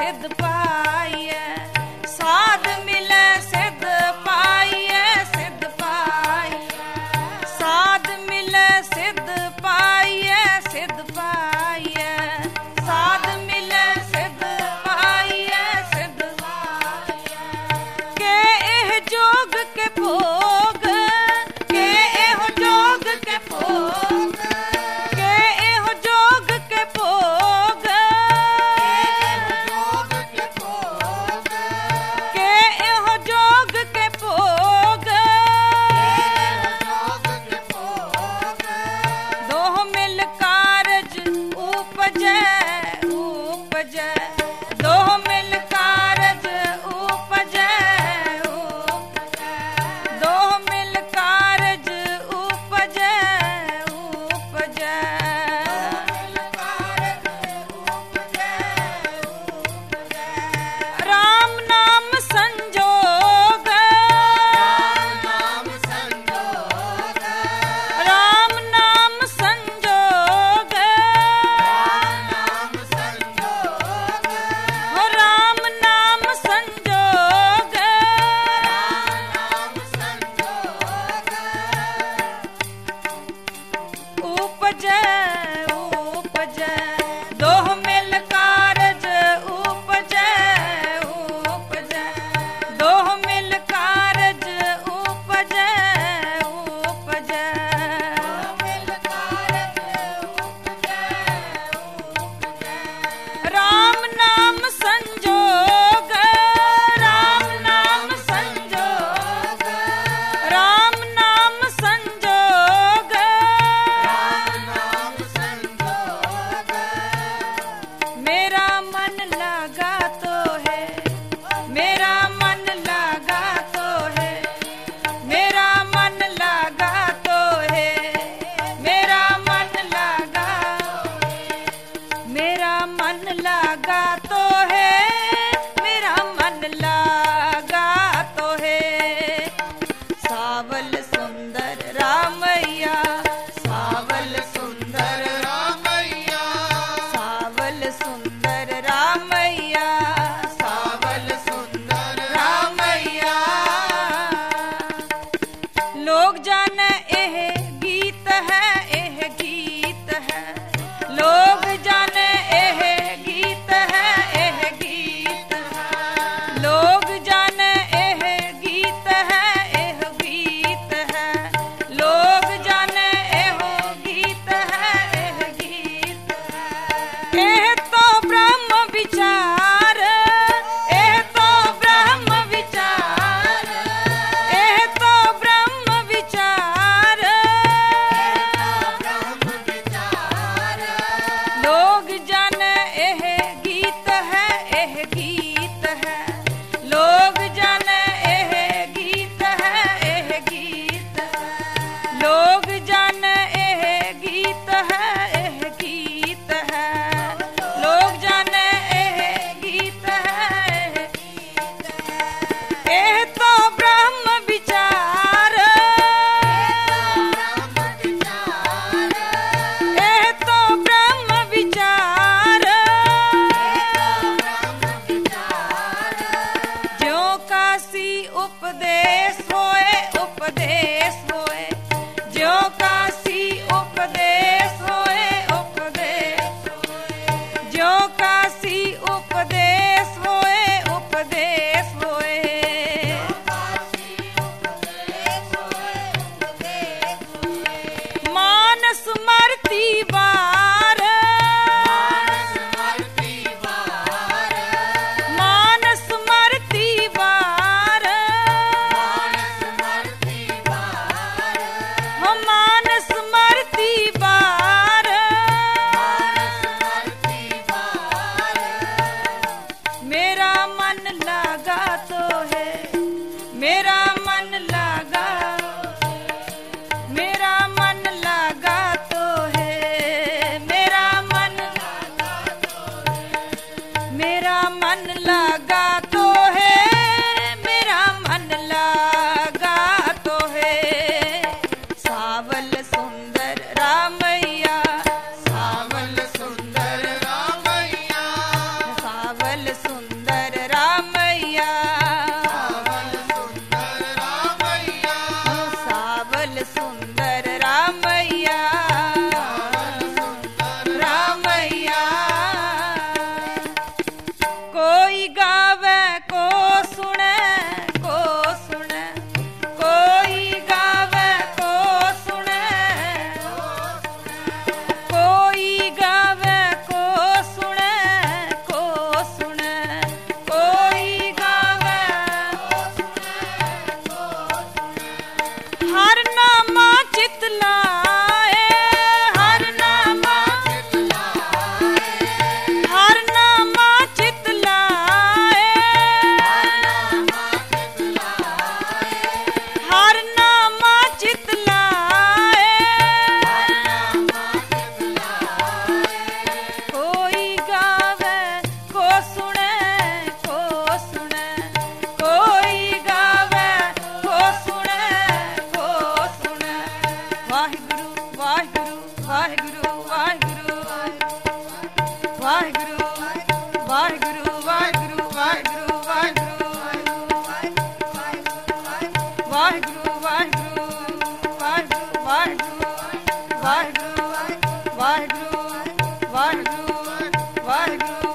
सिद्ध पाइए, साध मिले सिद्ध पाइए, सिद्ध पाइए, साध मिले सिद्ध पाइए, सिद्ध पाइए, साध मिले सिद्ध पाइए, सिद्ध पाइए। के एह जोग के भोग, के एह जोग के भोग, के एह जोग के भोग, के एह जोग के भोग, दोह मिल कारज उपजै, उपजै, दोह मिल कारज उपजै, उपजै, दोह मिल कारज उपजै, उपजै, राम नाम संजोग, राम नाम संजोग, हो राम नाम संजोग, उपजै, उपजै, दोह मिल कारज उपजै, उपजै, दोह मिल कारज उपजै, उपजै, राम नाम संजोग, राम नाम संजोग, राम नाम संजोग, मेरा मन लगा तो है, मेरा मन लगा तो है, मेरा मन लगा तो है, मेरा मन लगा, मेरा मन लगा तो है, मेरा मन लगा तो है। सावल सुंदर रामैया, सावल सुंदर रामैया, सावल सुंदर रामैया, सावल सुंदर रामैया। लोग जाने एह गीत है, एह गीत है, लोग जाने एह गीत है, एह गीत है, लोग जाने एह गीत है, एह गीत है, लोग जाने एह गीत है, एह गीत है। एह तो ब्रह्म विचार, एह तो ब्रह्म विचार, एह तो ब्रह्म विचार, लोग जाने एह गीत है, एह गीत है, लोग जाने एह गीत है, एह गीत है, लोग जाने एह गीत है, एह गीत है, लोग जाने एह गीत है, एह गीत है। एह तो ब्रह्म विचार, एह तो ब्रह्म विचार, ज्यों काशी उपदेश होए, उपदेश होए, ज्यों काशी उपदेश होए, उपदेश होए, ज्यों काशी उपदेश होए, उपदेश होए, मानस मरती बार, मानस मरती बार, हो मानस मरती बार, मेरा मन लगा तो है, मेरा मन लगा, मेरा मन लगा तो है, सुंदर रामैया रामैया। कोई गावे को सुने कोई गावे को सुने कोई गावे को सुने कोई गावे हर नामा चितलाए हर नामा चितलाए हर नामा चितलाए कोई गावे को सुने कोई गावे को सुने वाहिगुरु वाहिगुरु वाहिगुरु वाहिगुरु वाहिगुरु वाहिगुरु वाहिगुरु वाहिगुरु वाहिगुरु वाहिगुरु वाहिगुरु वाहिगुरु वाहिगुरु वाहिगुरु वाहिगुरु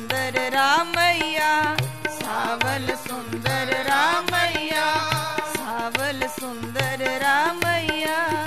सुंदर रामैया, सावल सुंदर रामैया, सावल सुंदर रामैया।